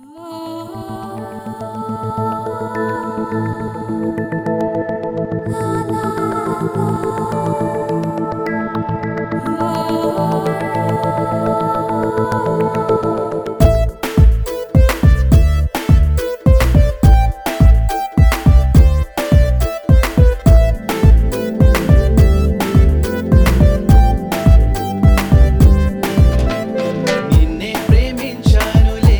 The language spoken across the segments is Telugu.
నిన్నే ప్రేమించానులే,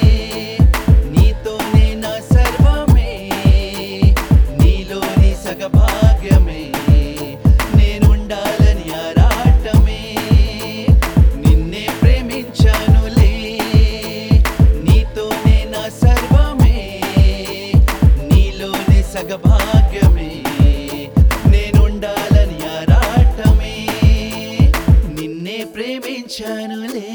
నీతోనే నా సర్వమే, నీలోని సగభాగ్యమే, నేనుండాలని ఆరాటమే. నిన్నే ప్రేమించానులే, నీతోనే నా సర్వమే, నీలోని సగభాగ్యమే, నేనుండాలని ఆరాటమే. నిన్నే ప్రేమించానులే.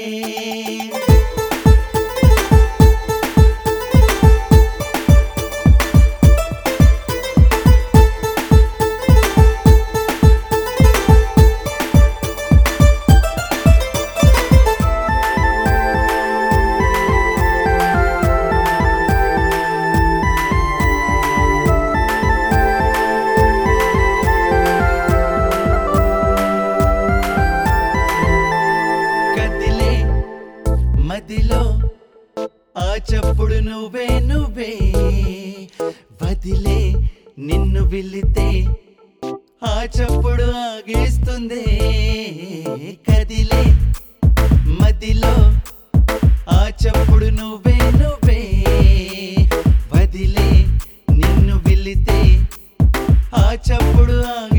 కదిలే మదిలో ఆ చప్పుడు నువ్వే నువ్వే, వదిలే నిన్ను వెళితే ఆ చప్పుడు ఆగేస్తుందే. కదిలే మదిలో ఆ చప్పుడు నువ్వే నువ్వే, వదిలే నిన్ను వెళితే ఆ చప్పుడు